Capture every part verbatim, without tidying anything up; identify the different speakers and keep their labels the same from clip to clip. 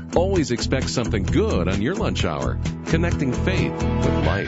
Speaker 1: Always expect something good on your lunch hour. Connecting faith with life.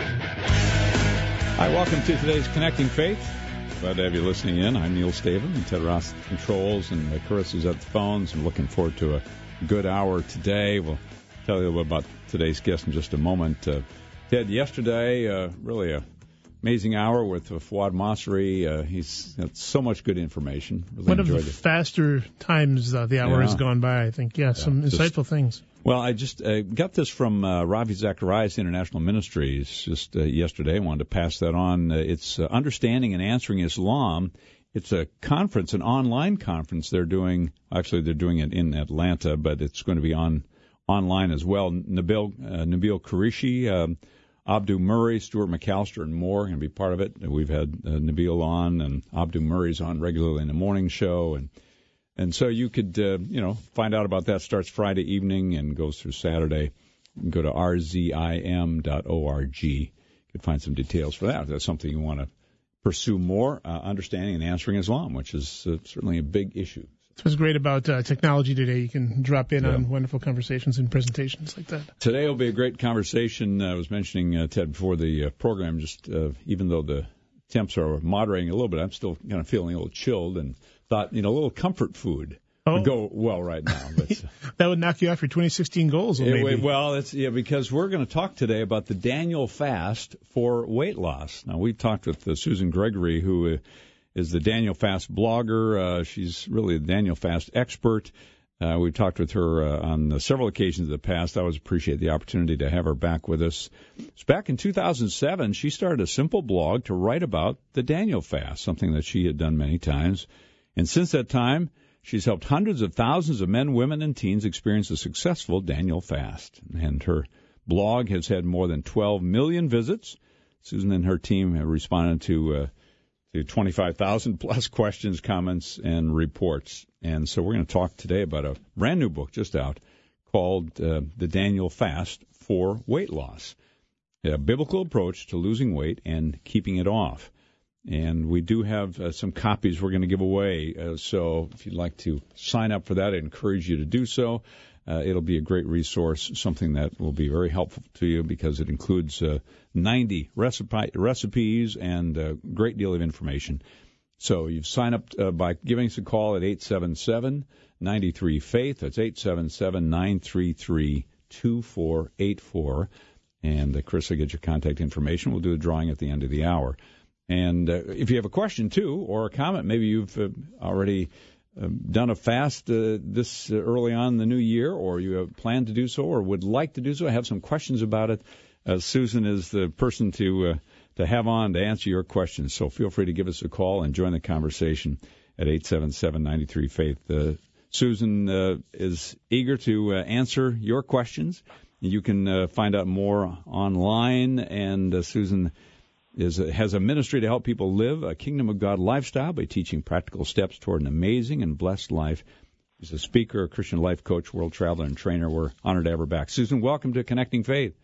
Speaker 2: Hi, welcome to today's Connecting Faith. Glad to have you listening in. I'm Neil Stavin, and Ted Ross at the controls, and uh, Carissa's at the phones. I'm looking forward to a good hour today. We'll tell you a little bit about today's guest in just a moment. Uh, Ted, yesterday, uh, really a amazing hour with uh, Fawad Masri. Uh, he's got so much good information. Really
Speaker 3: One of the
Speaker 2: it.
Speaker 3: faster times uh, the hour
Speaker 2: yeah.
Speaker 3: has gone by, I think. Yeah, yeah some just, insightful things.
Speaker 2: Well, I just uh, got this from uh, Ravi Zacharias International Ministries just uh, yesterday. I wanted to pass that on. Uh, it's uh, Understanding and Answering Islam. It's a conference, an online conference they're doing. Actually, they're doing it in Atlanta, but it's going to be on online as well. Nabil, uh, Nabil Qureshi, um, Abdu Murray, Stuart McAllister, and more going to be part of it. We've had uh, Nabil on, and Abdu Murray's on regularly in the morning show, and and so you could uh, you know find out about that. Starts Friday evening and goes through Saturday. You can go to r z i m dot org. You can find some details for that. If that's something you want to pursue more, uh, understanding and answering Islam, which is uh, certainly a big issue.
Speaker 3: That's what's great about uh, technology today. You can drop in
Speaker 2: yeah.
Speaker 3: on wonderful conversations and presentations like that.
Speaker 2: Today will be a great conversation. I was mentioning, uh, Ted, before the uh, program, just uh, even though the temps are moderating a little bit, I'm still kind of feeling a little chilled and thought, you know, a little comfort food
Speaker 3: oh.
Speaker 2: would go well right now. But, uh,
Speaker 3: that would knock you off your twenty sixteen goals, maybe.
Speaker 2: It, well, it's, yeah, because we're going to talk today about the Daniel fast for weight loss. Now, we talked with uh, Susan Gregory, who uh, is the Daniel Fast blogger. Uh, she's really a Daniel Fast expert. Uh, we've talked with her uh, on uh, several occasions in the past. I always appreciate the opportunity to have her back with us. So back in two thousand seven, she started a simple blog to write about the Daniel Fast, something that she had done many times. And since that time, she's helped hundreds of thousands of men, women, and teens experience a successful Daniel Fast. And her blog has had more than twelve million visits. Susan and her team have responded to uh, to twenty-five thousand plus questions, comments, and reports. And so we're going to talk today about a brand new book just out called uh, The Daniel Fast for Weight Loss, a biblical approach to losing weight and keeping it off. And we do have uh, some copies we're going to give away. Uh, so if you'd like to sign up for that, I encourage you to do so. Uh, it'll be a great resource, something that will be very helpful to you because it includes uh, ninety recipe, recipes and a great deal of information. So you've signed up uh, by giving us a call at eight seven seven, nine three, faith. That's eight seven seven, nine three three, two four eight four. And uh, Chris will get your contact information. We'll do a drawing at the end of the hour. And uh, if you have a question, too, or a comment, maybe you've uh, already uh, done a fast uh, this uh, early on in the new year, or you have planned to do so or would like to do so, have some questions about it, uh, Susan is the person to uh, to have on to answer your questions. So feel free to give us a call and join the conversation at eight seven seven, nine three, faith. Uh, Susan uh, is eager to uh, answer your questions. You can uh, find out more online, and uh, Susan is a, has a ministry to help people live a Kingdom of God lifestyle by teaching practical steps toward an amazing and blessed life. She's a speaker, a Christian life coach, world traveler, and trainer. We're honored to have her back. Susan, welcome to Connecting Faith.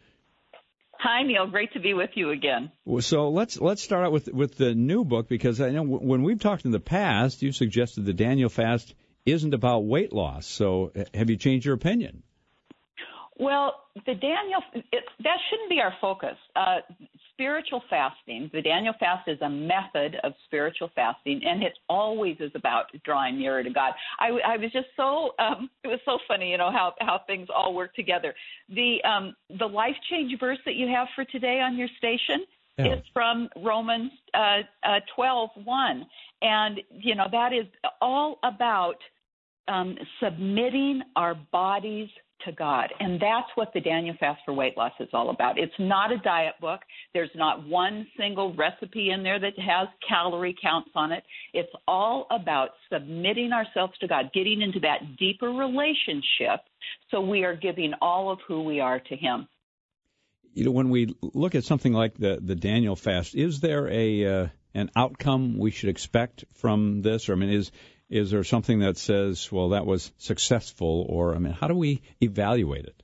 Speaker 4: Hi, Neil. Great to be with you again.
Speaker 2: So let's let's start out with with the new book, because I know when we've talked in the past, you suggested the Daniel Fast isn't about weight loss. So have you changed your opinion?
Speaker 4: Well, the Daniel, it, that shouldn't be our focus. Uh, spiritual fasting, the Daniel Fast is a method of spiritual fasting, and it always is about drawing nearer to God. I, I was just so, um, it was so funny, you know, how, how things all work together. The um, the life change verse that you have for today on your station yeah. is from Romans uh, uh, twelve one, and, you know, that is all about um, submitting our bodies to God. And that's what the Daniel Fast for Weight Loss is all about. It's not a diet book. There's not one single recipe in there that has calorie counts on it. It's all about submitting ourselves to God, getting into that deeper relationship so we are giving all of who we are to Him.
Speaker 2: You know, when we look at something like the, the Daniel Fast, is there a uh, an outcome we should expect from this? Or, I mean, is Is there something that says, well, that was successful? Or, I mean, how do we evaluate it?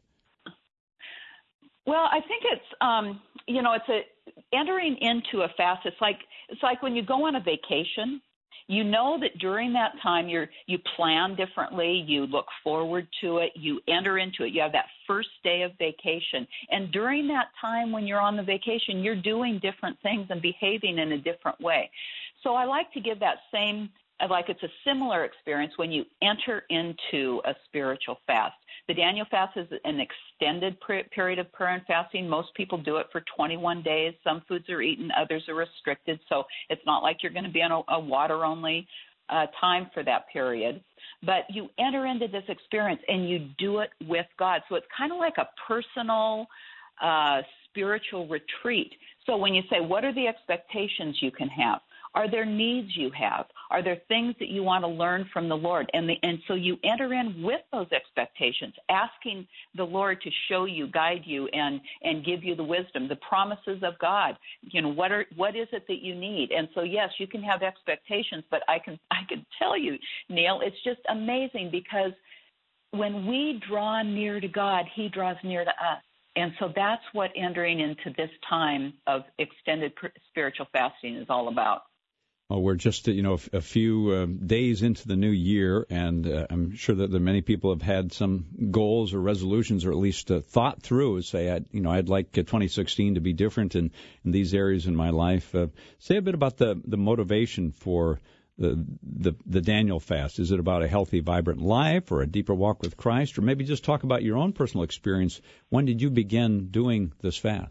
Speaker 4: Well, I think it's, um, you know, it's a entering into a fast. It's like it's like when you go on a vacation. you know that during that time you're you plan differently, you look forward to it, you enter into it, you have that first day of vacation. And during that time when you're on the vacation, you're doing different things and behaving in a different way. So I like to give that same, like it's a similar experience when you enter into a spiritual fast. The Daniel fast is an extended period of prayer and fasting. Most people do it for twenty-one days. Some foods are eaten, others are restricted. So it's not like you're going to be on a, a water-only uh, time for that period. But you enter into this experience and you do it with God. So it's kind of like a personal uh, spiritual retreat. So when you say, what are the expectations you can have? Are there needs you have? Are there things that you want to learn from the Lord? And the, and so you enter in with those expectations, asking the Lord to show you, guide you, and, and give you the wisdom, the promises of God. You know, what are what is it that you need? And so, yes, you can have expectations, but I can I can tell you, Neil, it's just amazing because when we draw near to God, He draws near to us. And so that's what entering into this time of extended spiritual fasting is all about.
Speaker 2: Well, we're just, you know, a few um, days into the new year, and uh, I'm sure that there many people have had some goals or resolutions, or at least uh, thought through, say, I'd, you know, I'd like uh, twenty sixteen to be different in, in these areas in my life. Uh, say a bit about the, the motivation for the, the the Daniel fast. Is it about a healthy, vibrant life, or a deeper walk with Christ, or maybe just talk about your own personal experience? When did you begin doing this fast?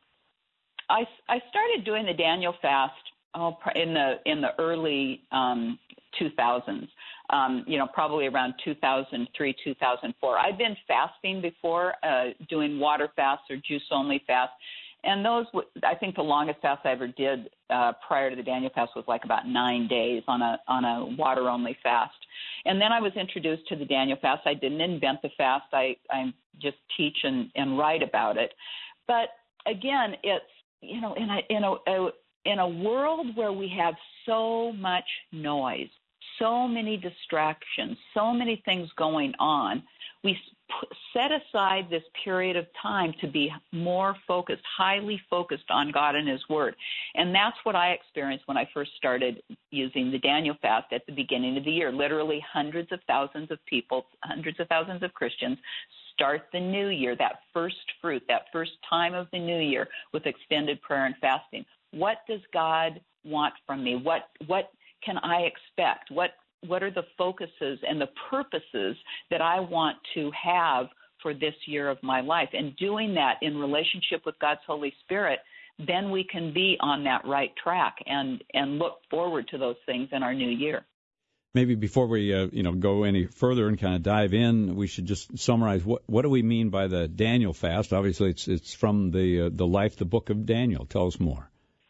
Speaker 4: I, I started doing the Daniel fast Oh, in the in the early um, two thousands, um, you know, probably around two thousand three, two thousand four. I'd been fasting before, uh, doing water fasts or juice-only fasts, and those, I think the longest fast I ever did uh, prior to the Daniel fast was like about nine days on a on a water-only fast. And then I was introduced to the Daniel fast. I didn't invent the fast. I, I just teach and, and write about it. But again, it's, you know, in a in a, a In a world where we have so much noise, so many distractions, so many things going on, we set aside this period of time to be more focused, highly focused on God and His Word. And that's what I experienced when I first started using the Daniel fast at the beginning of the year. Literally hundreds of thousands of people, hundreds of thousands of Christians start the new year, that first fruit, that first time of the new year with extended prayer and fasting. What does God want from me? What what can I expect? What what are the focuses and the purposes that I want to have for this year of my life? And doing that in relationship with God's Holy Spirit, then we can be on that right track and, and look forward to those things in our new year.
Speaker 2: Maybe before we uh, you know go any further and kind of dive in, we should just summarize what what do we mean by the Daniel fast? Obviously, it's it's from the uh, the life, the book of Daniel. Tell us more.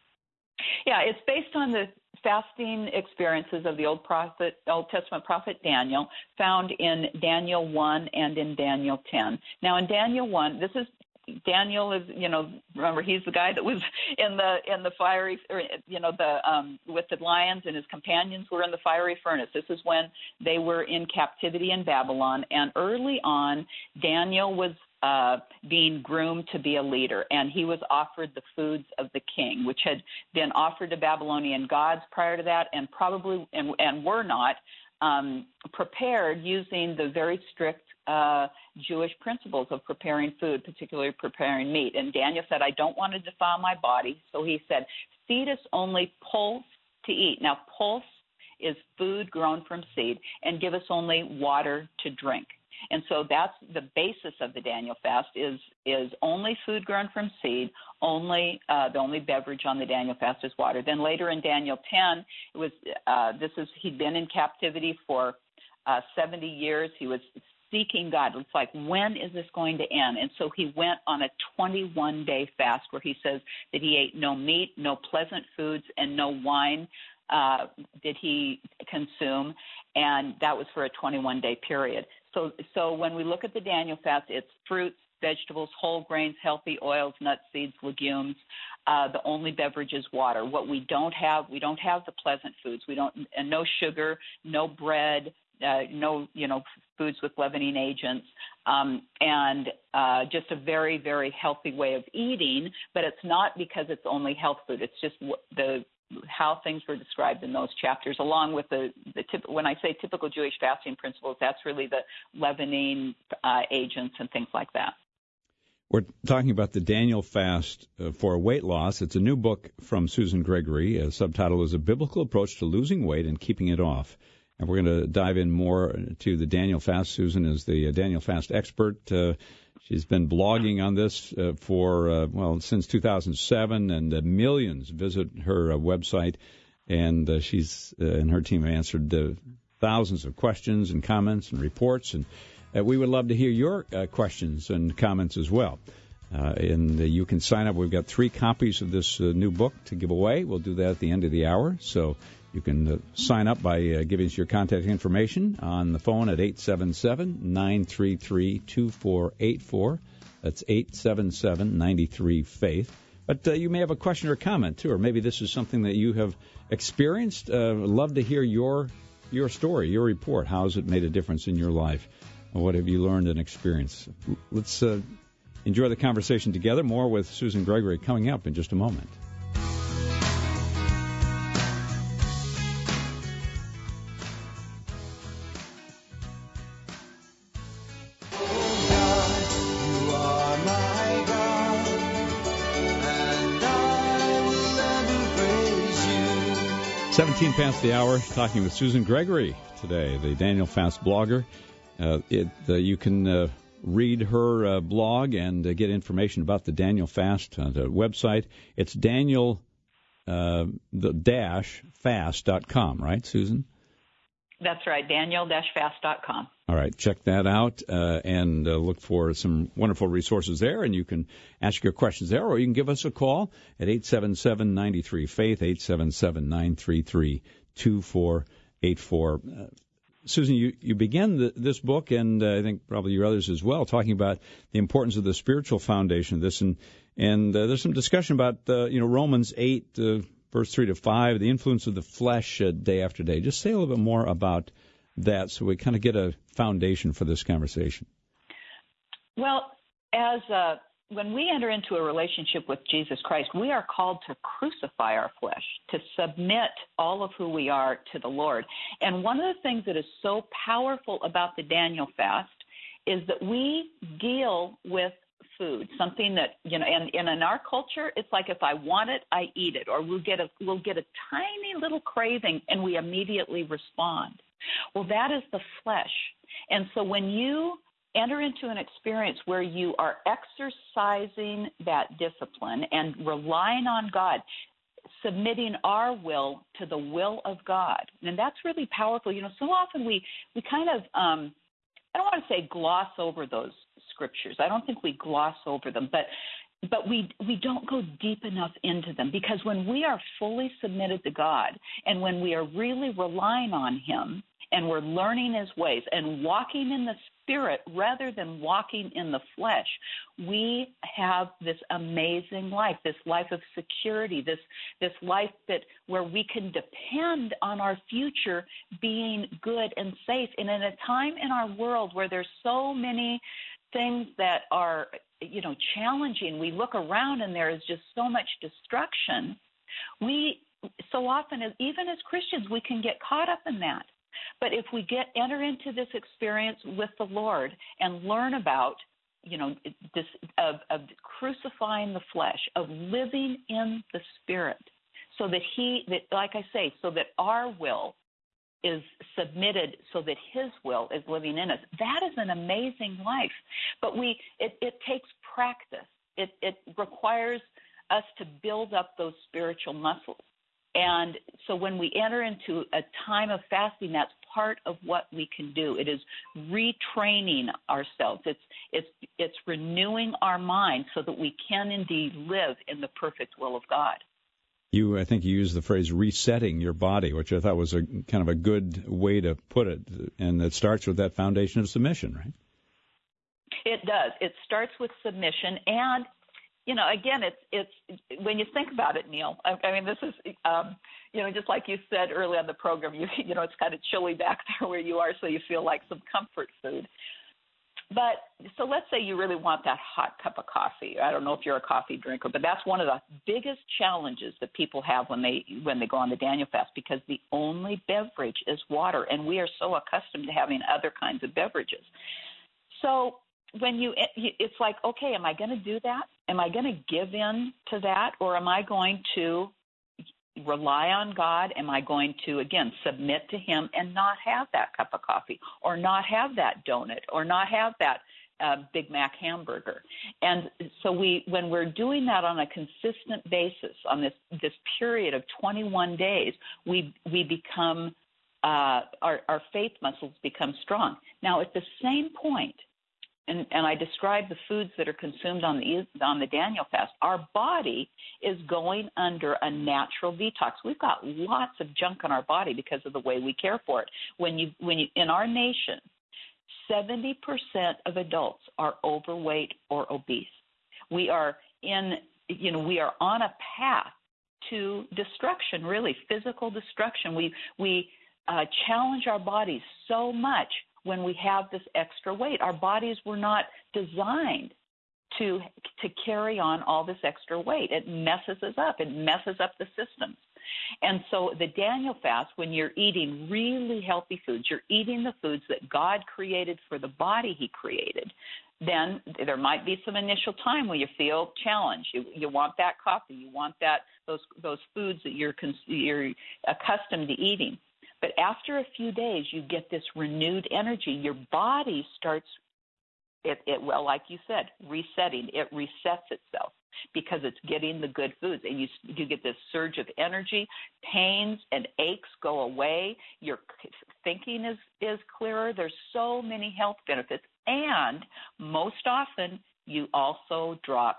Speaker 4: Yeah, it's based on the fasting experiences of the Old Prophet, Old Testament prophet Daniel, found in Daniel one and in Daniel ten. Now, in Daniel one, this is Daniel is, you know, remember he's the guy that was in the in the fiery, or, you know, the um, with the lions, and his companions were in the fiery furnace. This is when they were in captivity in Babylon, and early on, Daniel was Uh, being groomed to be a leader, and he was offered the foods of the king, which had been offered to Babylonian gods prior to that, and probably and, and were not um, prepared using the very strict uh, Jewish principles of preparing food, particularly preparing meat. And Daniel said, I don't want to defile my body, so he said, feed us only pulse to eat. Now, pulse is food grown from seed, and give us only water to drink. And so that's the basis of the Daniel fast is is only food grown from seed, only uh, the only beverage on the Daniel fast is water. Then later in Daniel ten, it was uh, this is he'd been in captivity for uh, seventy years. He was seeking God. It's like, when is this going to end? And so he went on a twenty-one day fast where he says that he ate no meat, no pleasant foods, and no wine uh, did he consume, and that was for a twenty-one day period. So so when we look at the Daniel fast, it's fruits, vegetables, whole grains, healthy oils, nuts, seeds, legumes. Uh, the only beverage is water. What we don't have, we don't have the pleasant foods. We don't, and no sugar, no bread, uh, no, you know, foods with leavening agents, um, and uh, just a very, very healthy way of eating. But it's not because it's only health food. It's just the how things were described in those chapters, along with the, the tip, when I say typical Jewish fasting principles, that's really the leavening uh, agents and things like that.
Speaker 2: We're talking about the Daniel fast uh, for weight loss. It's a new book from Susan Gregory. The subtitle is A Biblical Approach to Losing Weight and Keeping It Off. And we're going to dive in more to the Daniel fast. Susan is the uh, Daniel fast expert. Uh, she's been blogging on this uh, for, uh, well, since two thousand seven, and uh, millions visit her uh, website. And uh, she's uh, and her team have answered uh, thousands of questions and comments and reports. And uh, we would love to hear your uh, questions and comments as well. Uh, and uh, you can sign up. We've got three copies of this uh, new book to give away. We'll do that at the end of the hour. So you can uh, sign up by uh, giving us your contact information on the phone at eight seven seven, nine three three, two four eight four. That's eight seven seven, nine three, faith. But uh, you may have a question or comment, too, or maybe this is something that you have experienced. Uh, love to hear your your story, your report. How has it made a difference in your life? What have you learned and experienced? Let's uh, enjoy the conversation together. More with Susan Gregory coming up in just a moment. seventeen past the hour, talking with Susan Gregory today, the Daniel Fast blogger. Uh, it, uh, you can uh, read her uh, blog and uh, get information about the Daniel Fast on the website. It's Daniel uh, the dash fast dot com, right, Susan?
Speaker 4: That's right, Daniel dash fast dot com.
Speaker 2: All right, check that out uh, and uh, look for some wonderful resources there, and you can ask your questions there, or you can give us a call at eight seven seven, nine three, faith, eight seven seven, nine three three, two four eight four. Uh, Susan, you, you began the, this book, and uh, I think probably your others as well, talking about the importance of the spiritual foundation of this, and and uh, there's some discussion about uh, you know Romans eight, uh, verse three to five, the influence of the flesh uh, day after day. Just say a little bit more about that, so we kind of get a foundation for this conversation.
Speaker 4: Well, as uh, when we enter into a relationship with Jesus Christ, we are called to crucify our flesh, to submit all of who we are to the Lord. And one of the things that is so powerful about the Daniel fast is that we deal with food, something that, you know, and, and in our culture, it's like if I want it, I eat it, or we'll get a we'll get a tiny little craving and we immediately respond. Well, that is the flesh. And so when you enter into an experience where you are exercising that discipline and relying on God, submitting our will to the will of God, and that's really powerful. You know, so often we, we kind of, um, I don't want to say gloss over those scriptures. I don't think we gloss over them, but but we we don't go deep enough into them, because when we are fully submitted to God and when we are really relying on Him and we're learning His ways and walking in the Spirit rather than walking in the flesh, we have this amazing life, this life of security, this this life that where we can depend on our future being good and safe. And in a time in our world where there's so many things that are, you know, challenging, we look around and there is just so much destruction. We so often, even as Christians, we can get caught up in that. But if we get enter into this experience with the Lord and learn about, you know, this of, of crucifying the flesh, of living in the Spirit, so that He, that like I say, so that our will is submitted, so that His will is living in us. That is an amazing life. But we, it, it takes practice. It, it requires us to build up those spiritual muscles. And so when we enter into a time of fasting, that's part of what we can do. It is retraining ourselves. It's it's it's renewing our mind so that we can indeed live in the perfect will of God.
Speaker 2: You, I think you used the phrase resetting your body, which I thought was a kind of a good way to put it. And it starts with that foundation of submission, right?
Speaker 4: It does. It starts with submission. And, you know, again, it's it's when you think about it, Neil, I, I mean, this is, um, you know, just like you said early on the program, you, you know, it's kind of chilly back there where you are, so you feel like some comfort food. But so let's say you really want that hot cup of coffee. I don't know if you're a coffee drinker, but that's one of the biggest challenges that people have when they when they go on the Daniel fast, because the only beverage is water, and we are so accustomed to having other kinds of beverages. So when you, it's like, okay, am I going to do that? Am I going to give in to that, or am I going to rely on God? Am I going to, again, submit to Him and not have that cup of coffee, or not have that donut, or not have that uh, Big Mac hamburger? And so we, when we're doing that on a consistent basis on this this period of twenty-one days, we we become uh, our our faith muscles become strong. Now, at the same point, And, and I describe the foods that are consumed on the on the Daniel fast, our body is going under a natural detox. We've got lots of junk in our body because of the way we care for it. When you when you in our nation, seventy percent of adults are overweight or obese. We are in you know we are on a path to destruction, really physical destruction. We we uh, challenge our bodies so much when we have this extra weight. Our bodies were not designed to to carry on all this extra weight. It messes us up. It messes up the systems. And so the Daniel fast, when you're eating really healthy foods, you're eating the foods that God created for the body He created, then there might be some initial time where you feel challenged. You, you want that coffee. You want that those those foods that you're you're accustomed to eating. But after a few days, you get this renewed energy. Your body starts, it, it well, like you said, resetting. It resets itself because it's getting the good foods. And you, you get this surge of energy. Pains and aches go away. Your thinking is, is clearer. There's so many health benefits. And most often, you also drop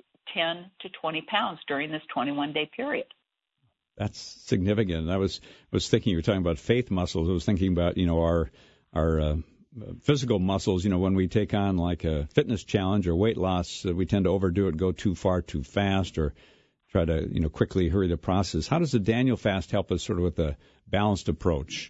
Speaker 4: ten to twenty pounds during this twenty-one day period.
Speaker 2: That's significant. I was was thinking, you were talking about faith muscles. I was thinking about, you know, our our uh, physical muscles. You know, when we take on like a fitness challenge or weight loss, uh, we tend to overdo it, go too far too fast, or try to, you know, quickly hurry the process. How does the Daniel fast help us sort of with a balanced approach?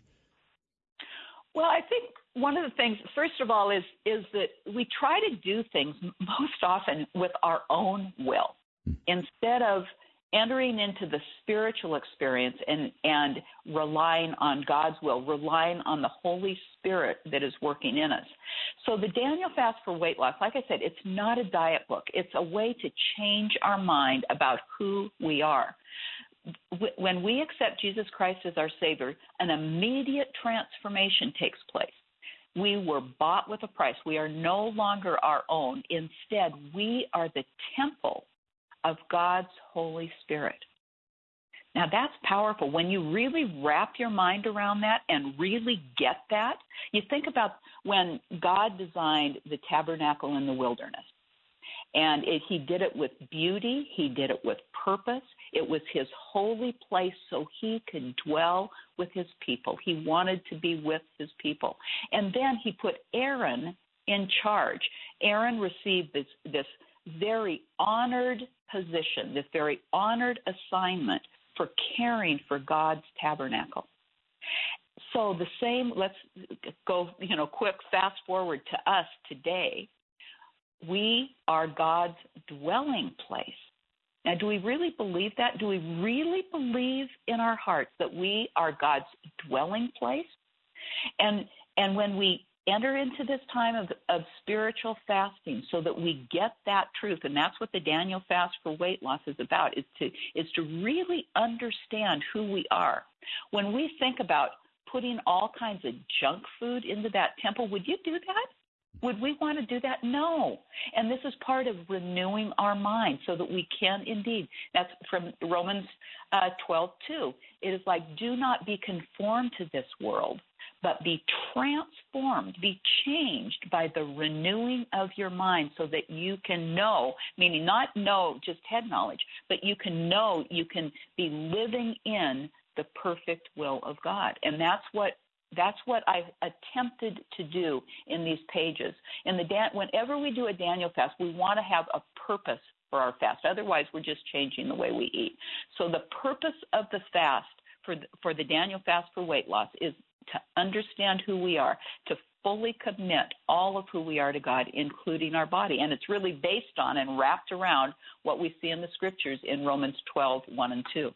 Speaker 4: Well, I think one of the things, first of all, is is that we try to do things most often with our own will hmm. instead of entering into the spiritual experience and, and relying on God's will, relying on the Holy Spirit that is working in us. So the Daniel fast for weight loss, like I said, it's not a diet book. It's a way to change our mind about who we are. When we accept Jesus Christ as our Savior, an immediate transformation takes place. We were bought with a price. We are no longer our own. Instead, we are the temple of God's Holy Spirit. Now, that's powerful. When you really wrap your mind around that and really get that, you think about when God designed the tabernacle in the wilderness. And it, He did it with beauty. He did it with purpose. It was His holy place so He could dwell with His people. He wanted to be with His people. And then He put Aaron in charge. Aaron received this, this very honored position, this very honored assignment for caring for God's tabernacle. So the same, let's go, you know, quick fast forward to us today. We are God's dwelling place. Now, do we really believe that? Do we really believe in our hearts that we are God's dwelling place? And and when we enter into this time of, of spiritual fasting so that we get that truth, and that's what the Daniel fast for weight loss is about, is to is to really understand who we are. When we think about putting all kinds of junk food into that temple, would you do that? Would we want to do that? No. And this is part of renewing our mind so that we can indeed. That's from Romans uh, twelve two. It is like, do not be conformed to this world, but be transformed, be changed by the renewing of your mind so that you can know, meaning not know just head knowledge, but you can know, you can be living in the perfect will of God. And that's what That's what I've attempted to do in these pages. In the Dan- whenever we do a Daniel fast, we want to have a purpose for our fast. Otherwise, we're just changing the way we eat. So the purpose of the fast for the, for the Daniel fast for weight loss is to understand who we are, to fully commit all of who we are to God, including our body. And it's really based on and wrapped around what we see in the Scriptures in Romans twelve, one and two.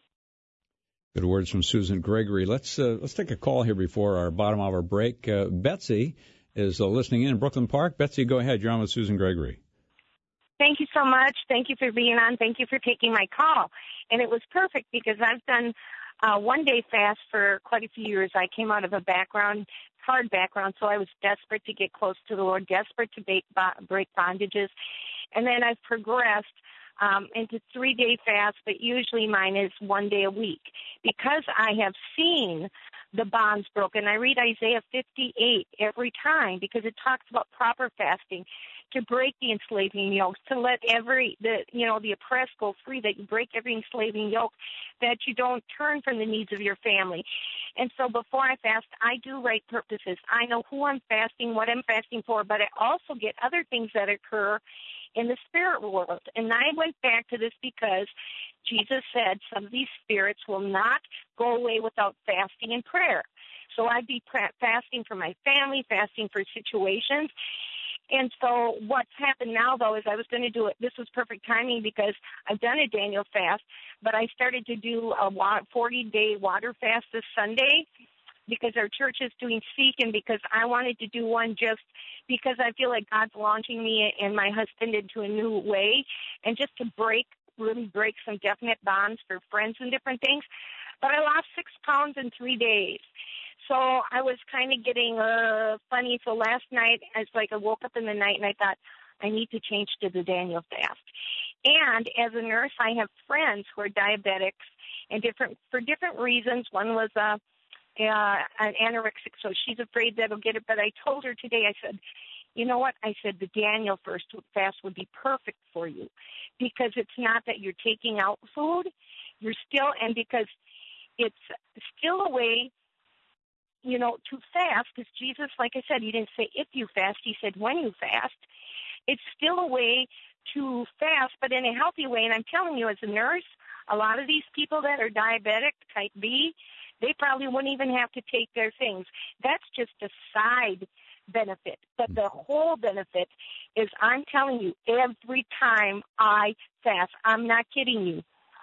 Speaker 2: Good words from Susan Gregory. Let's uh, let's take a call here before our bottom hour break. Uh, Betsy is uh, listening in in Brooklyn Park. Betsy, go ahead. You're on with Susan Gregory.
Speaker 5: Thank you so much. Thank you for being on. Thank you for taking my call. And it was perfect because I've done uh, one-day fast for quite a few years. I came out of a background, hard background, so I was desperate to get close to the Lord, desperate to break, break bondages. And then I've progressed um, into three-day fast, but usually mine is one day a week. Because I have seen the bonds broken, I read Isaiah fifty-eight every time because it talks about proper fasting, to break the enslaving yokes, to let every, the you know, the oppressed go free, that you break every enslaving yoke, that you don't turn from the needs of your family. And so before I fast, I do right purposes. I know who I'm fasting, what I'm fasting for, but I also get other things that occur in the spirit world. And I went back to this because Jesus said some of these spirits will not go away without fasting and prayer. So I'd be fasting for my family, fasting for situations. And so what's happened now, though, is I was going to do it. This was perfect timing because I've done a Daniel fast, but I started to do a forty-day water fast this Sunday because our church is doing Seek, and because I wanted to do one just because I feel like God's launching me and my husband into a new way, and just to break, really break some definite bonds for friends and different things. But I lost six pounds in three days. So I was kind of getting uh, funny. So last night, it's like I woke up in the night and I thought, I need to change to the Daniel fast. And as a nurse, I have friends who are diabetics and different for different reasons. One was uh, uh, an anorexic, so she's afraid that he'll get it. But I told her today, I said, you know what? I said the Daniel first fast would be perfect for you because it's not that you're taking out food. You're still, and because it's still a way, you know, to fast, because Jesus, like I said, he didn't say if you fast, he said when you fast. It's still a way to fast, but in a healthy way. And I'm telling you, as a nurse, a lot of these people that are diabetic, type B, they probably wouldn't even have to take their things. That's just a side benefit. But the whole benefit is, I'm telling you, every time I fast, I'm not kidding you,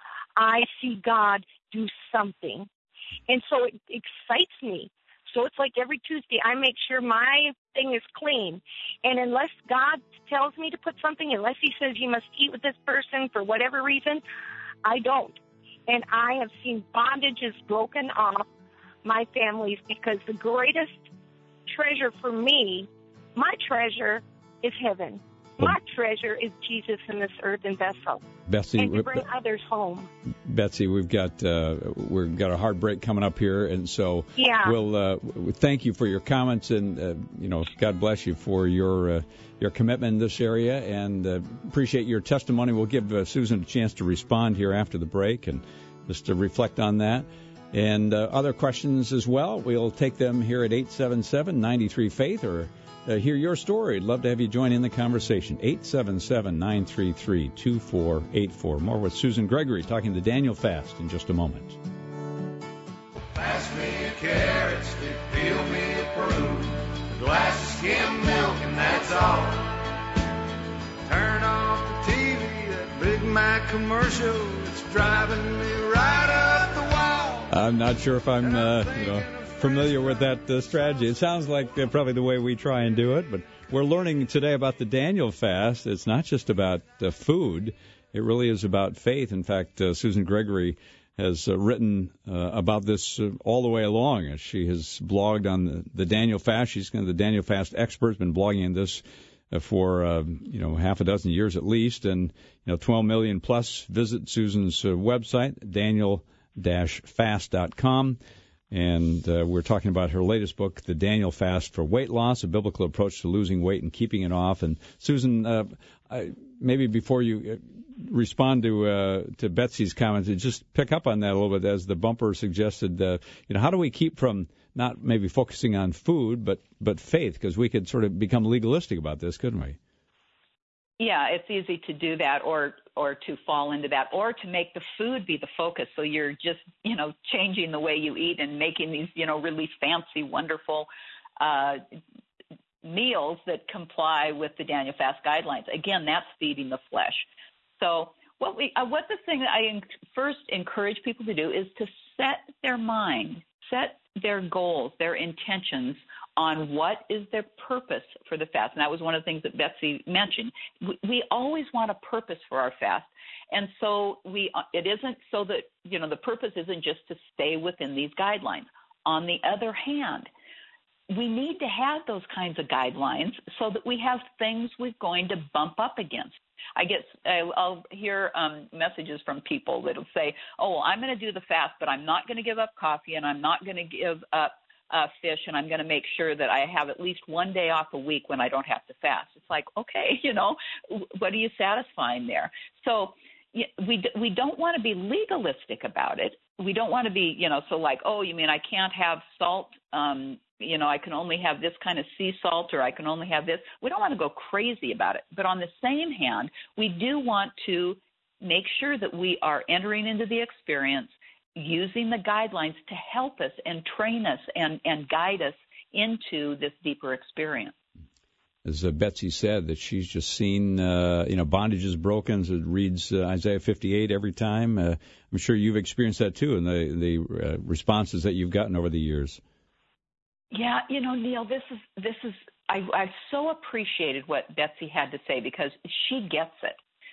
Speaker 5: I see God do something. And so it excites me. So it's like every Tuesday I make sure my thing is clean. And unless God tells me to put something, unless he says you must eat with this person for whatever reason, I don't. And I have seen bondages broken off my families because the greatest treasure for me, my treasure is heaven. My treasure is Jesus in this earthen vessel,
Speaker 2: Betsy,
Speaker 5: and to bring others home.
Speaker 2: Betsy, we've got uh, we've got a hard break coming up here, and so
Speaker 5: yeah.
Speaker 2: we'll uh, thank you for your comments, and uh, you know, God bless you for your uh, your commitment in this area, and uh, appreciate your testimony. We'll give uh, Susan a chance to respond here after the break, and just to reflect on that. And uh, other questions as well, we'll take them here at eight seven seven, nine three, faith, or Uh, hear your story. I'd love to have you join in the conversation. eight seven seven, nine three three, two four eight four. More with Susan Gregory talking the Daniel Fast in just a moment.
Speaker 6: Pass me a carrot stick, peel me a prune, a glass of skim milk, and that's all. Turn off the T V, that Big Mac commercial, it's driving me right up the wall.
Speaker 2: I'm not sure if I'm, uh, you know, familiar with that uh, strategy. It sounds like uh, probably the way we try and do it, but we're learning today about the Daniel fast. It's not just about uh, food. It really is about faith. In fact, uh, Susan Gregory has uh, written uh, about this uh, all the way along. She has blogged on the, the Daniel fast. She's kind of the Daniel fast expert, been blogging on this uh, for, uh, you know, half a dozen years at least, and, you know, twelve million plus visit Susan's uh, website, daniel dash fast dot com. And uh, we're talking about her latest book, The Daniel Fast for Weight Loss, a biblical approach to losing weight and keeping it off. And Susan, uh, I, maybe before you respond to uh, to Betsy's comments, just pick up on that a little bit, as the bumper suggested. Uh, you know, how do we keep from not maybe focusing on food, but but faith? Because we could sort of become legalistic about this, couldn't we?
Speaker 4: Yeah, it's easy to do that, or or to fall into that, or to make the food be the focus. So you're just, you know, changing the way you eat and making these, you know, really fancy, wonderful, uh, meals that comply with the Daniel Fast guidelines. Again, that's feeding the flesh. So what we, uh, what the thing that I first encourage people to do is to set their mind, set their goals, their intentions on what is their purpose for the fast. And that was one of the things that Betsy mentioned. We, we always want a purpose for our fast. And so we, it isn't so that, you know, the purpose isn't just to stay within these guidelines. On the other hand, we need to have those kinds of guidelines so that we have things we're going to bump up against. I get, I'll hear um, messages from people that will say, oh, well, I'm going to do the fast, but I'm not going to give up coffee, and I'm not going to give up uh, fish, and I'm going to make sure that I have at least one day off a week when I don't have to fast. It's like, okay, you know, what are you satisfying there? So we we don't want to be legalistic about it. We don't want to be, you know, so like, oh, you mean I can't have salt, um, you know, I can only have this kind of sea salt, or I can only have this. We don't want to go crazy about it. But on the same hand, we do want to make sure that we are entering into the experience using the guidelines to help us and train us and, and guide us into this deeper experience.
Speaker 2: As uh, Betsy said, that she's just seen, uh, you know, bondages broken. So it reads uh, Isaiah fifty-eight every time. Uh, I'm sure you've experienced that too, and the the uh, responses that you've gotten over the years.
Speaker 4: Yeah, you know, Neil, this is this is I I so appreciated what Betsy had to say, because she gets it.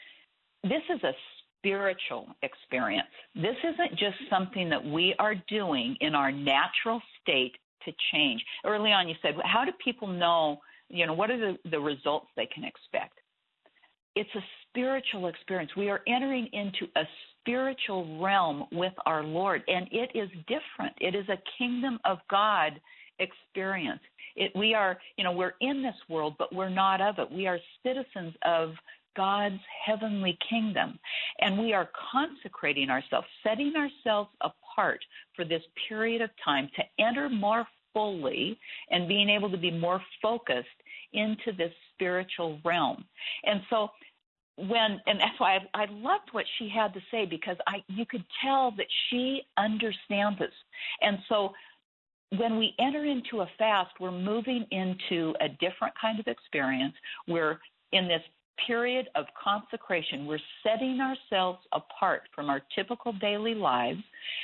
Speaker 4: This is a spiritual experience. This isn't just something that we are doing in our natural state to change. Early on, you said, how do people know? You know, what are the, the results they can expect? It's a spiritual experience. We are entering into a spiritual realm with our Lord, and it is different. It is a kingdom of God experience. It, we are, you know, we're in this world, but we're not of it. We are citizens of God's heavenly kingdom, and we are consecrating ourselves, setting ourselves apart for this period of time to enter more fully and being able to be more focused into this spiritual realm. And so when, and that's why I, I loved what she had to say, because I, you could tell that she understands this. And so when we enter into a fast, we're moving into a different kind of experience. We're in this period of consecration. We're setting ourselves apart from our typical daily lives,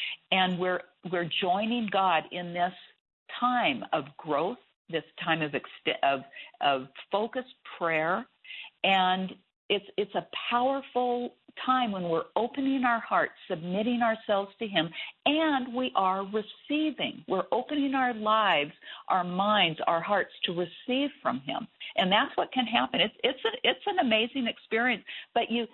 Speaker 4: and we're we're joining God in this time of growth, this time of of, of focused prayer, and it's it's a powerful time when we're opening our hearts, submitting ourselves to Him, and we are receiving. We're opening our lives, our minds, our hearts to receive from Him, and that's what can happen. It's it's a, it's an amazing experience, but you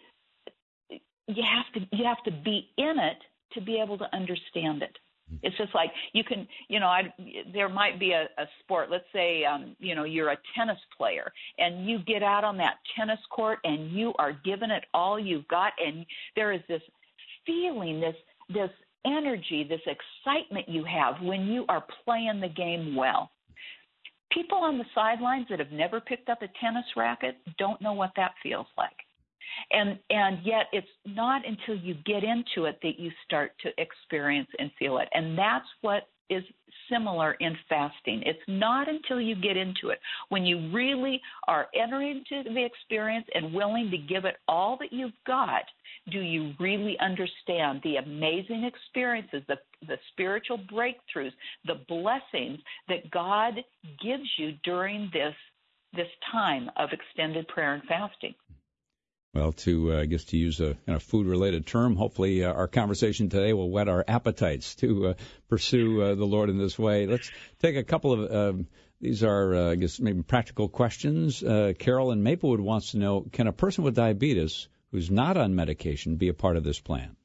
Speaker 4: you have to you have to be in it to be able to understand it. It's just like you can, you know, I, there might be a, a sport. Let's say, um, you know, you're a tennis player and you get out on that tennis court and you are giving it all you've got. And there is this feeling, this, this energy, this excitement you have when you are playing the game well. People on the sidelines that have never picked up a tennis racket don't know what that feels like. And and yet it's not until you get into it that you start to experience and feel it. And that's what is similar in fasting. It's not until you get into it, when you really are entering into the experience and willing to give it all that you've got, do you really understand the amazing experiences, the, the spiritual breakthroughs, the blessings that God gives you during this, this time of extended prayer and fasting.
Speaker 2: Well, to uh, I guess to use a kind of food-related term, hopefully uh, our conversation today will whet our appetites to uh, pursue uh, the Lord in this way. Let's take a couple of uh, these are uh, I guess maybe practical questions. Uh, Carol in Maplewood wants to know: can a person with diabetes who's not on medication be a part of this plan?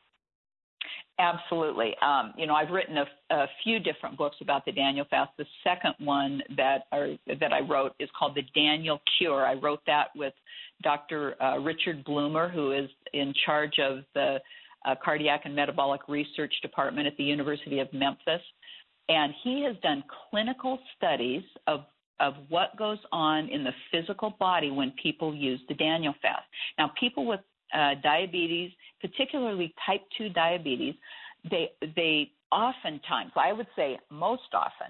Speaker 4: Absolutely. Um, you know, I've written a, a few different books about the Daniel fast. The second one that are, that I wrote is called The Daniel Cure. I wrote that with Doctor Uh, Richard Bloomer, who is in charge of the uh, Cardiac and Metabolic Research Department at the University of Memphis. And he has done clinical studies of of what goes on in the physical body when people use the Daniel fast. Now, people with uh, diabetes, particularly type two diabetes, they they oftentimes, I would say most often,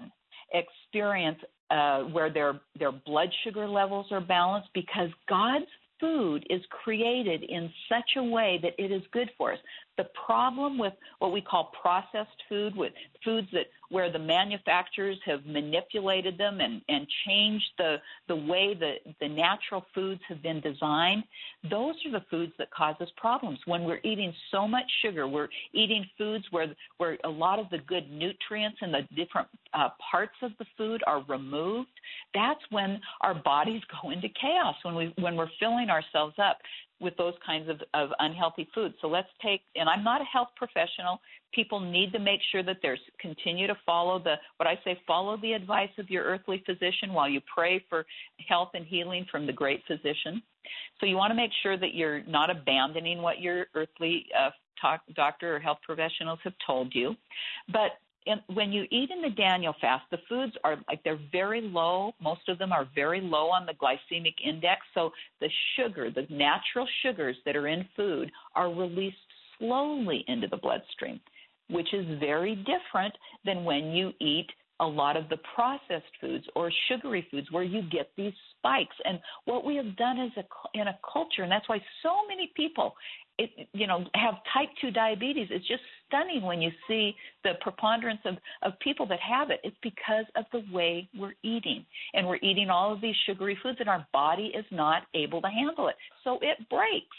Speaker 4: experience uh, where their their blood sugar levels are balanced, because God's food is created in such a way that it is good for us. The problem with what we call processed food, with foods that where the manufacturers have manipulated them and, and changed the, the way that the natural foods have been designed, those are the foods that cause us problems. When we're eating so much sugar, we're eating foods where, where a lot of the good nutrients and the different uh, parts of the food are removed, that's when our bodies go into chaos, when, we, when we're filling ourselves up with those kinds of, of unhealthy foods. So let's take, and I'm not a health professional, people need to make sure that there's continue to follow the, what I say, follow the advice of your earthly physician while you pray for health and healing from the great physician. So you want to make sure that you're not abandoning what your earthly uh, talk, doctor or health professionals have told you. But in, when you eat in the Daniel fast, the foods are like they're very low. Most of them are very low on the glycemic index. So the sugar, the natural sugars that are in food are released slowly into the bloodstream, which is very different than when you eat a lot of the processed foods or sugary foods where you get these spikes. And what we have done as a, in a culture, and that's why so many people It, you know, have type two diabetes. It's just stunning when you see the preponderance of, of people that have it. It's because of the way we're eating. And we're eating all of these sugary foods, and our body is not able to handle it. So it breaks.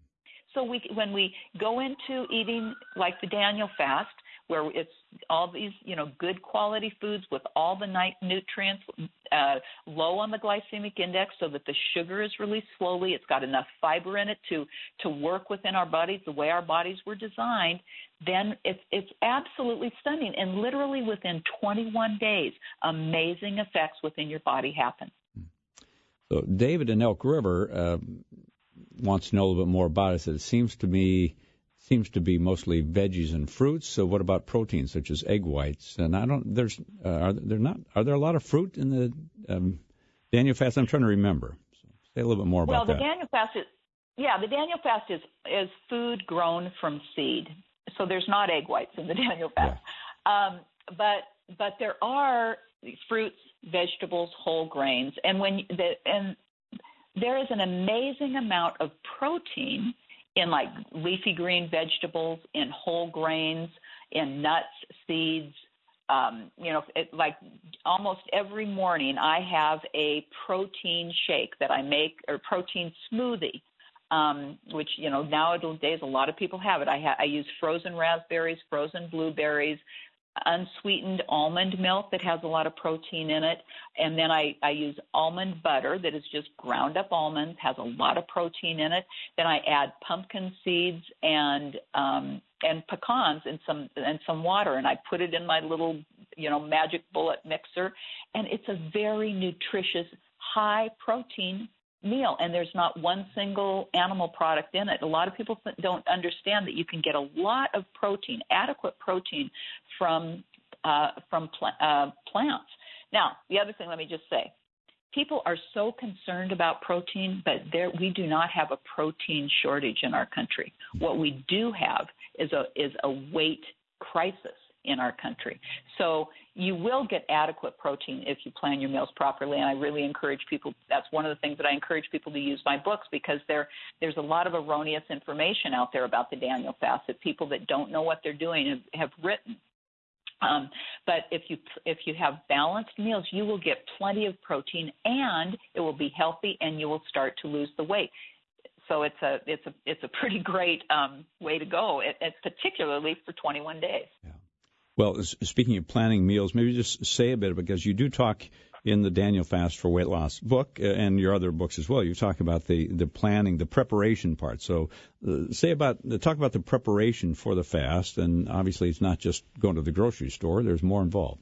Speaker 4: So we, when we go into eating like the Daniel fast, where it's all these, you know, good quality foods with all the night nutrients, uh, low on the glycemic index so that the sugar is released slowly. It's got enough fiber in it to, to work within our bodies the way our bodies were designed. Then it's, it's absolutely stunning. And literally within twenty-one days, amazing effects within your body happen.
Speaker 2: So David in Elk River uh, wants to know a little bit more about it. So it seems to me seems to be mostly veggies and fruits. So what about proteins such as egg whites? And I don't. There's uh, are there not? Are there a lot of fruit in the um, Daniel fast? I'm trying to remember. So say a little bit more about
Speaker 4: well,
Speaker 2: that.
Speaker 4: Well, the Daniel fast is yeah. The Daniel fast is is food grown from seed. So there's not egg whites in the Daniel fast. Yeah. Um, but but there are fruits, vegetables, whole grains, and when the and there is an amazing amount of protein in like leafy green vegetables, in whole grains, in nuts, seeds. Um, you know, it, like almost every morning I have a protein shake that I make, or protein smoothie, um, which, you know, nowadays a lot of people have it. I, ha- I use frozen raspberries, frozen blueberries, unsweetened almond milk that has a lot of protein in it. And then I, I use almond butter that is just ground up almonds, has a lot of protein in it. Then I add pumpkin seeds and um, and pecans and some and some water, and I put it in my little, you know, magic bullet mixer. And it's a very nutritious, high protein meal, and there's not one single animal product in it. A lot of people don't understand that you can get a lot of protein, adequate protein from uh, from pl- uh, plants. Now, the other thing, let me just say, people are so concerned about protein, but there we do not have a protein shortage in our country. What we do have is a is a weight crisis in our country. So you will get adequate protein if you plan your meals properly, and I really encourage people. That's one of the things that I encourage people to use my books, because there there's a lot of erroneous information out there about the Daniel fast that people that don't know what they're doing have, have written. Um, but if you if you have balanced meals, you will get plenty of protein, and it will be healthy, and you will start to lose the weight. So it's a it's a it's a pretty great um, way to go. It, it's particularly for twenty-one days.
Speaker 2: Yeah. Well, speaking of planning meals, maybe just say a bit, because you do talk in the Daniel Fast for Weight Loss book and your other books as well. You talk about the, the planning, the preparation part. So uh, say about talk about the preparation for the fast, and obviously it's not just going to the grocery store. There's more involved.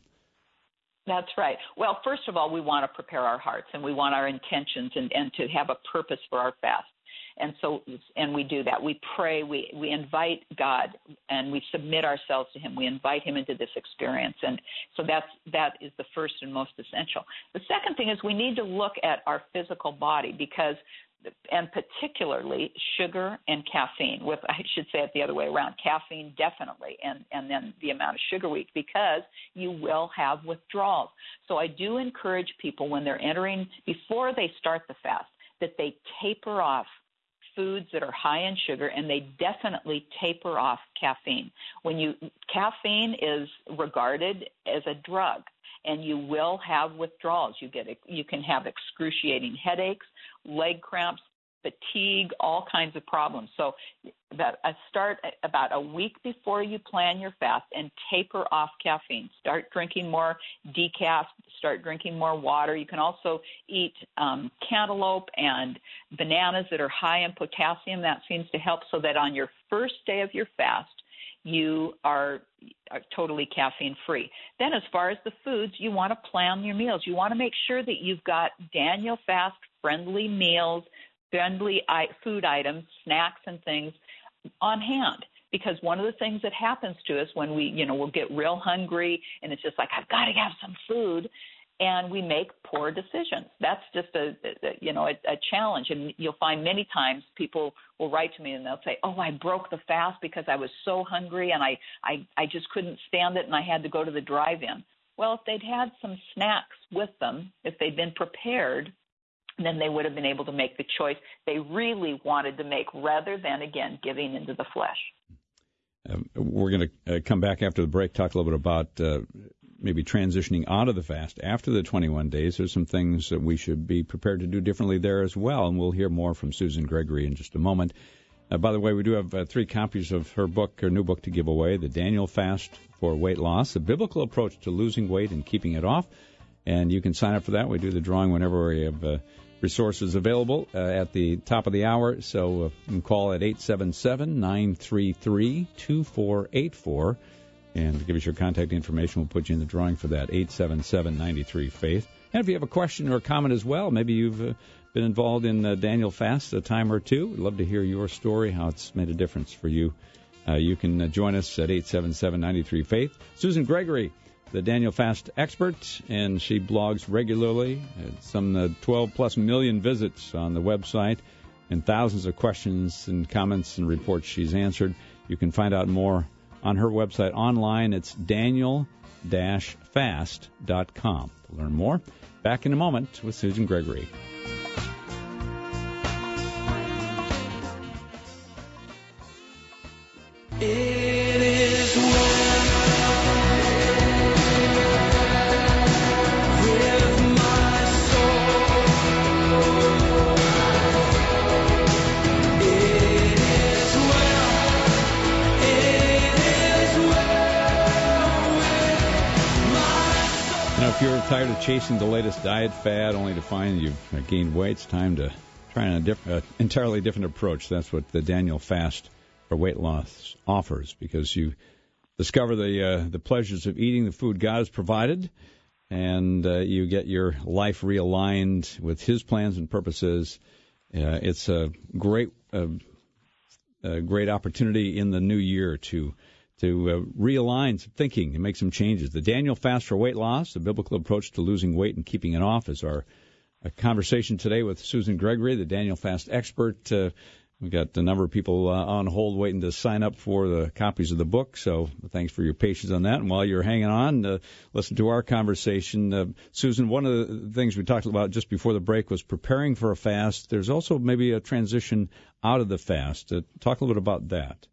Speaker 4: That's right. Well, first of all, we want to prepare our hearts, and we want our intentions and, and to have a purpose for our fast. And so, and we do that. We pray, we, we invite God, and we submit ourselves to Him. We invite Him into this experience. And so that's, that is the first and most essential. The second thing is we need to look at our physical body, because and particularly sugar and caffeine. With I should say it the other way around, caffeine definitely, and, and then the amount of sugar we eat, because you will have withdrawals. So I do encourage people when they're entering, before they start the fast, that they taper off foods that are high in sugar, and they definitely taper off caffeine. When you caffeine is regarded as a drug, and you will have withdrawals. You get you can have excruciating headaches, leg cramps, fatigue, all kinds of problems. So that I start about a week before you plan your fast and taper off caffeine. Start drinking more decaf, start drinking more water. You can also eat um, cantaloupe and bananas that are high in potassium. That seems to help, so that on your first day of your fast, you are, are totally caffeine-free. Then as far as the foods, you want to plan your meals. You want to make sure that you've got Daniel Fast-friendly meals, friendly food items, snacks and things on hand. Because one of the things that happens to us when we, you know, we'll get real hungry and it's just like, I've got to have some food, and we make poor decisions. That's just a, a you know, a, a challenge. And you'll find many times people will write to me and they'll say, oh, I broke the fast because I was so hungry and I, I, I just couldn't stand it and I had to go to the drive-in. Well, if they'd had some snacks with them, if they'd been prepared, then they would have been able to make the choice they really wanted to make, rather than, again, giving into the flesh.
Speaker 2: Um, we're going to uh, come back after the break, talk a little bit about uh, maybe transitioning out of the fast after the twenty-one days. There's some things that we should be prepared to do differently there as well, and we'll hear more from Susan Gregory in just a moment. Uh, by the way, we do have uh, three copies of her book, her new book to give away, The Daniel Fast for Weight Loss, a biblical approach to losing weight and keeping it off. And you can sign up for that. We do the drawing whenever we have uh, resources available uh, at the top of the hour. So uh, you can call at eight seven seven, nine three three, two four eight four. And give us your contact information. We'll put you in the drawing for that, eight seven seven, nine three, faith. And if you have a question or a comment as well, maybe you've uh, been involved in uh, Daniel Fast a time or two, we'd love to hear your story, how it's made a difference for you. Uh, you can uh, join us at eight seven seven, nine three, faith. Susan Gregory, the Daniel Fast expert, and she blogs regularly. Some uh, twelve plus million visits on the website and thousands of questions and comments and reports she's answered. You can find out more on her website online. It's daniel dash fast dot com. To learn more, back in a moment with Susan Gregory.
Speaker 6: It is well with my soul. It is well. It is well with my soul.
Speaker 2: You know, if you're tired of chasing the latest diet fad only to find you've gained weight, it's time to try an diff- uh, entirely different approach. That's what the Daniel Fast for Weight Loss offers, because you discover the uh, the pleasures of eating the food God has provided, and uh, you get your life realigned with His plans and purposes. Uh, it's a great uh, a great opportunity in the new year to to uh, realign some thinking and make some changes. The Daniel Fast for Weight Loss, the biblical approach to losing weight and keeping it off, is our uh, conversation today with Susan Gregory, the Daniel Fast expert. Uh, We've got a number of people uh, on hold waiting to sign up for the copies of the book, so thanks for your patience on that. And while you're hanging on, uh, listen to our conversation. Uh, Susan, one of the things we talked about just before the break was preparing for a fast. There's also maybe a transition out of the fast. Uh, talk a little bit about that.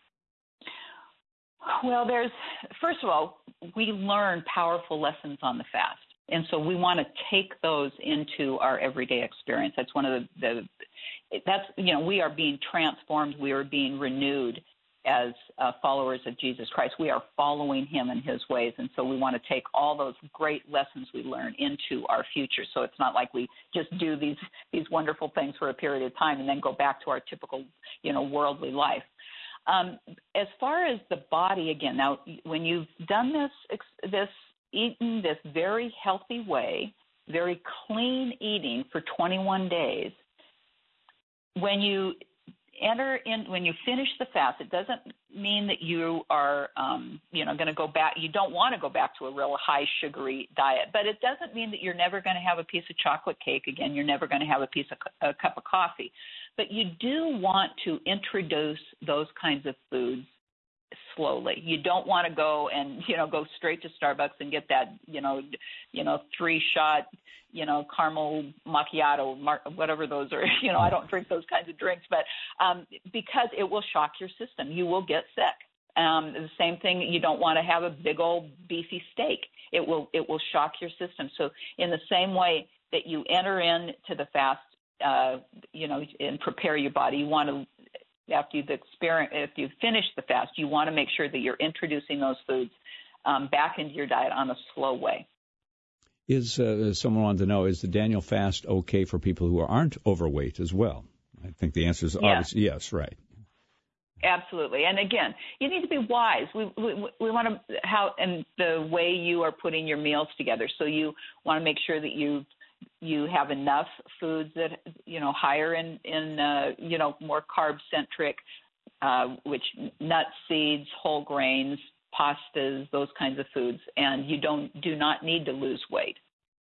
Speaker 4: Well, there's, first of all, we learn powerful lessons on the fast. And so we want to take those into our everyday experience. That's one of the, the that's, you know, we are being transformed. We are being renewed as uh, followers of Jesus Christ. We are following Him and His ways. And so we want to take all those great lessons we learn into our future. So it's not like we just do these, these wonderful things for a period of time and then go back to our typical, you know, worldly life. Um, as far as the body, again, now, when you've done this, this, eaten this very healthy way, very clean eating for twenty-one days, when you enter in when you finish the fast. It doesn't mean that you are, um, you know, going to go back. You don't want to go back to a real high sugary diet, but it doesn't mean that you're never going to have a piece of chocolate cake again. You're never going to have a piece of a cup of coffee, but you do want to introduce those kinds of foods slowly. You don't want to go and, you know, go straight to Starbucks and get that, you know, you know, three shot, you know, caramel macchiato, mar- whatever those are. You know, I don't drink those kinds of drinks, but um, because it will shock your system. You will get sick. Um, the same thing, you don't want to have a big old beefy steak. It will, it will shock your system. So in the same way that you enter into the fast, uh, you know, and prepare your body, you want to, after you've experienced, if you've finished the fast, you want to make sure that you're introducing those foods um, back into your diet on a slow way.
Speaker 2: Is uh, someone wanted to know, is the Daniel fast okay for people who aren't overweight as well? I think the answer is
Speaker 4: yes.
Speaker 2: obviously yes, right.
Speaker 4: Absolutely. And again, you need to be wise. We we, we want to how and the way you are putting your meals together. So you want to make sure that you you have enough foods that, you know, higher in, in uh, you know, more carb-centric, uh, which nuts, seeds, whole grains, pastas, those kinds of foods. And you don't do not need to lose weight.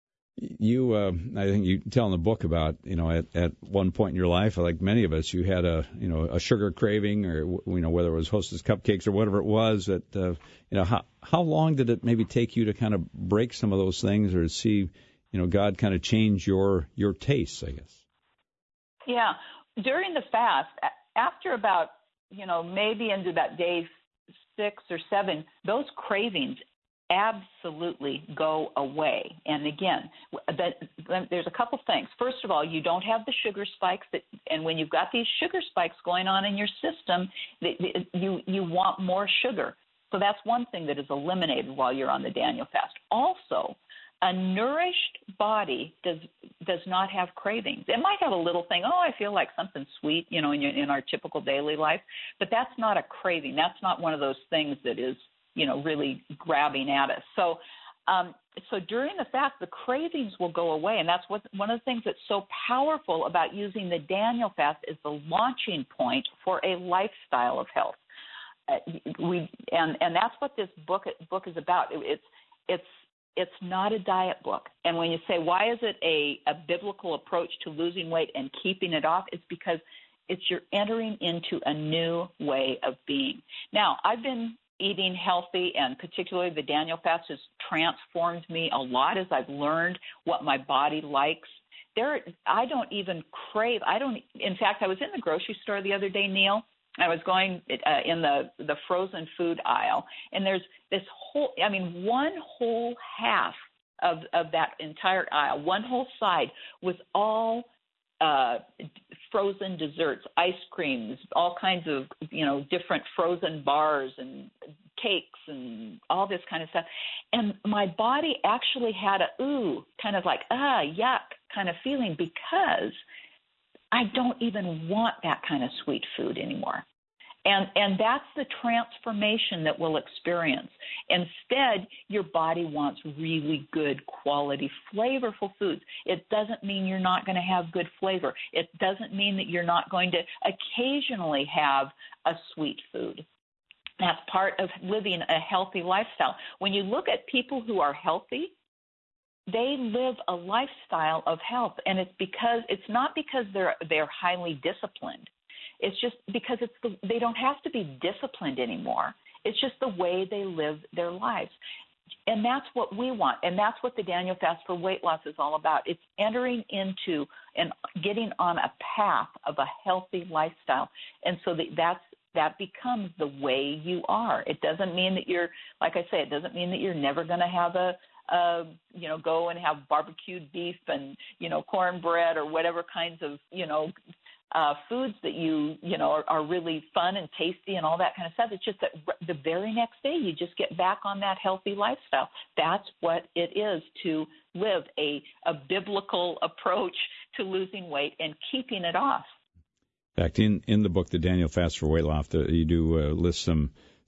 Speaker 2: You, uh, I think you tell in the book about, you know, at, at one point in your life, like many of us, you had a, you know, a sugar craving, or, you know, whether it was Hostess cupcakes or whatever it was. That, uh, you know, how how long did it maybe take you to kind of break some of those things, or see, you know, God kind of change your your tastes, I guess? Yeah,
Speaker 4: during the fast, after about, you know, maybe into that day six or seven, those cravings absolutely go away. And again, that, there's a couple things. First of all, you don't have the sugar spikes that, and when you've got these sugar spikes going on in your system, you you want more sugar. So that's one thing that is eliminated while you're on the Daniel fast. Also, a nourished body does does not have cravings. It might have a little thing, oh, I feel like something sweet, you know, in your, in our typical daily life, but that's not a craving. That's not one of those things that is, you know, really grabbing at us. So um, so during the fast, the cravings will go away, and that's what one of the things that's so powerful about using the Daniel fast is the launching point for a lifestyle of health. Uh, we and and that's what this book book is about. It, it's it's It's not a diet book. And when you say, why is it a, a biblical approach to losing weight and keeping it off, it's because it's you're entering into a new way of being. Now, I've been eating healthy, and particularly the Daniel fast has transformed me a lot as I've learned what my body likes. There, I don't even crave. I don't. In fact, I was in the grocery store the other day, Neil. I was going uh, in the, the frozen food aisle, and there's this whole, I mean, one whole half of, of that entire aisle, one whole side was all uh, frozen desserts, ice creams, all kinds of, you know, different frozen bars and cakes and all this kind of stuff. And my body actually had a, ooh, kind of like, ah, yuck kind of feeling, because I don't even want that kind of sweet food anymore. And and that's the transformation that we'll experience. Instead, your body wants really good quality, flavorful foods. It doesn't mean you're not going to have good flavor. It doesn't mean that you're not going to occasionally have a sweet food. That's part of living a healthy lifestyle. When you look at people who are healthy, they live a lifestyle of health, and it's because it's not because they're they're highly disciplined. It's just because it's the, they don't have to be disciplined anymore. It's just the way they live their lives. And that's what we want. And that's what the Daniel Fast for Weight Loss is all about. It's entering into and getting on a path of a healthy lifestyle. And so that that's, that becomes the way you are. It doesn't mean that you're, like I say, it doesn't mean that you're never going to have a, Uh, you know, go and have barbecued beef and, you know, cornbread or whatever kinds of, you know, uh, foods that you, you know, are, are really fun and tasty and all that kind of stuff. It's just that the very next day you just get back on that healthy lifestyle. That's what it is to live a, a biblical approach to losing weight and keeping it off.
Speaker 2: In fact, in, in the book, The Daniel Fast for Weight Loss, you do uh, list some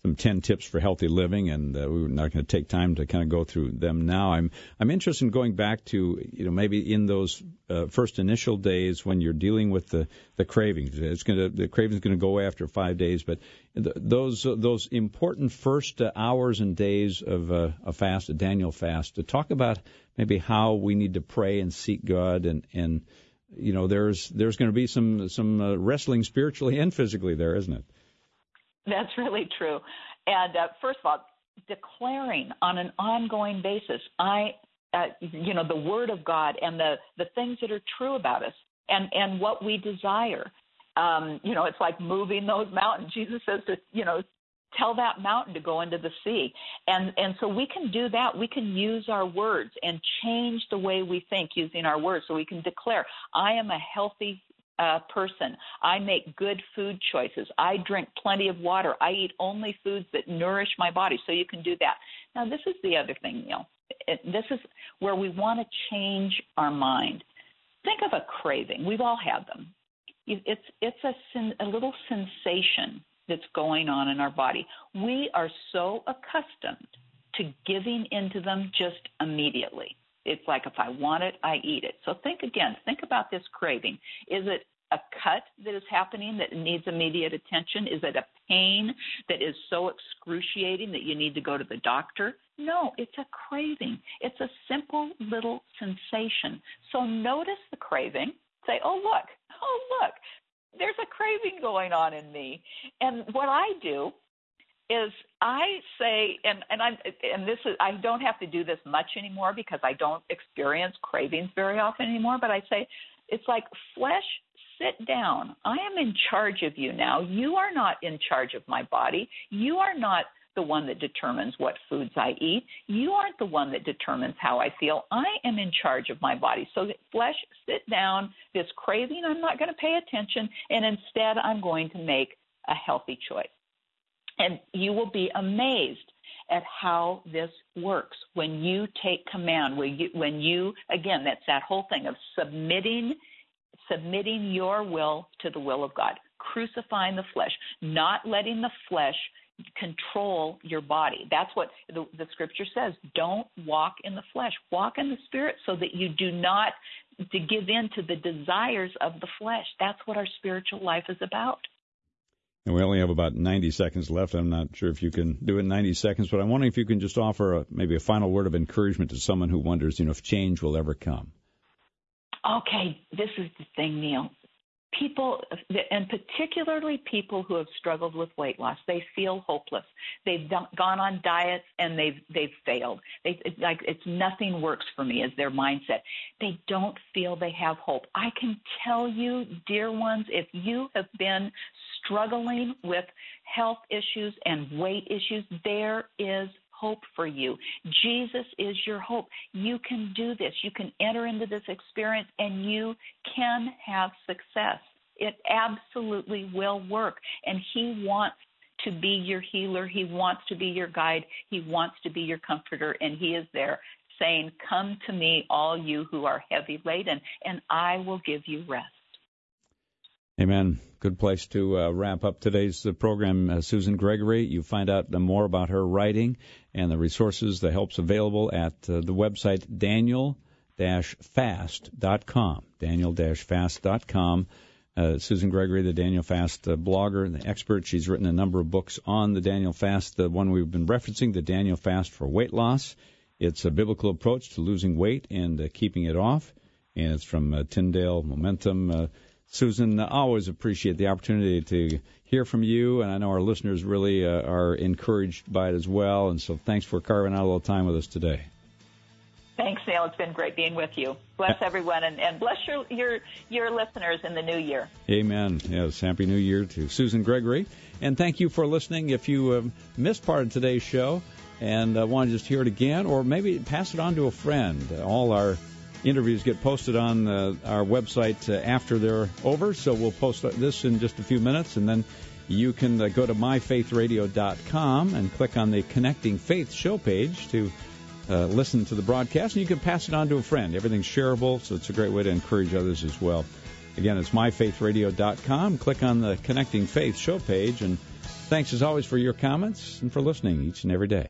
Speaker 2: some ten tips for healthy living, and uh, we're not going to take time to kind of go through them now. I'm I'm interested in going back to, you know, maybe in those uh, first initial days when you're dealing with the, the cravings. It's going to the cravings going to go away after five days, but th- those uh, those important first uh, hours and days of uh, a fast, a Daniel fast, to talk about maybe how we need to pray and seek God, and and you know, there's there's going to be some some uh, wrestling spiritually and physically there, isn't it?
Speaker 4: That's really true. And uh, first of all, declaring on an ongoing basis, I, uh, you know, the Word of God and the, the things that are true about us and, and what we desire. Um, you know, it's like moving those mountains. Jesus says to, you know, tell that mountain to go into the sea. And, and so we can do that. We can use our words and change the way we think using our words. So we can declare, I am a healthy Uh, person. I make good food choices. I drink plenty of water. I eat only foods that nourish my body. So you can do that. Now, this is the other thing, Neil. It, this is where we want to change our mind. Think of a craving. We've all had them. It's it's a, a little sensation that's going on in our body. We are so accustomed to giving into them just immediately. It's like if I want it, I eat it. So think again. Think about this craving. Is it a cut that is happening that needs immediate attention? Is it a pain that is so excruciating that you need to go to the doctor? No, it's a craving. It's a simple little sensation. So notice the craving. Say, oh, look, oh, look, there's a craving going on in me. And what I do is I say, and, and I and this is I don't have to do this much anymore because I don't experience cravings very often anymore, but I say, it's like, flesh, sit down. I am in charge of you now. You are not in charge of my body. You are not the one that determines what foods I eat. You aren't the one that determines how I feel. I am in charge of my body. So flesh, sit down. This craving, I'm not going to pay attention, and instead I'm going to make a healthy choice. And you will be amazed at how this works when you take command, when you, when you, again, that's that whole thing of submitting, submitting your will to the will of God, crucifying the flesh, not letting the flesh control your body. That's what the, the scripture says. Don't walk in the flesh. Walk in the spirit so that you do not to give in to the desires of the flesh. That's what our spiritual life is about.
Speaker 2: And we only have about ninety seconds left. I'm not sure if you can do it in ninety seconds, but I'm wondering if you can just offer a, maybe a final word of encouragement to someone who wonders, you know, if change will ever come.
Speaker 4: Okay, this is the thing, Neil. People, and particularly people who have struggled with weight loss, they feel hopeless. They've done, gone on diets and they've they've failed. They, it's like it's nothing works for me is their mindset. They don't feel they have hope. I can tell you, dear ones, if you have been struggling with health issues and weight issues, there is hope for you. Jesus is your hope. You can do this. You can enter into this experience and you can have success. It absolutely will work. And he wants to be your healer. He wants to be your guide. He wants to be your comforter. And he is there saying, come to me, all you who are heavy laden, and I will give you rest.
Speaker 2: Amen. Good place to uh, wrap up today's uh, program. Uh, Susan Gregory, you find out uh, more about her writing and the resources, the helps available at uh, the website daniel dash fast dot com. daniel dash fast dot com. Uh, Susan Gregory, the Daniel Fast uh, blogger and the expert. She's written a number of books on the Daniel Fast. The one we've been referencing, the Daniel Fast for Weight Loss. It's a biblical approach to losing weight and uh, keeping it off. And it's from uh, Tyndale Momentum. Uh, Susan, I always appreciate the opportunity to hear from you, and I know our listeners really uh, are encouraged by it as well, and so thanks for carving out a little time with us today.
Speaker 4: Thanks, Neil. It's been great being with you. Bless everyone, and, and bless your, your your listeners in the new year.
Speaker 2: Amen. Yes, Happy New Year to Susan Gregory, and thank you for listening. If you uh, missed part of today's show and uh, want to just hear it again, or maybe pass it on to a friend, all our interviews get posted on uh, our website uh, after they're over, so we'll post this in just a few minutes, and then you can uh, go to my faith radio dot com and click on the Connecting Faith show page to uh, listen to the broadcast, and you can pass it on to a friend. Everything's shareable, so it's a great way to encourage others as well. Again, it's my faith radio dot com. Click on the Connecting Faith show page, and Thanks, as always, for your comments and for listening each and every day.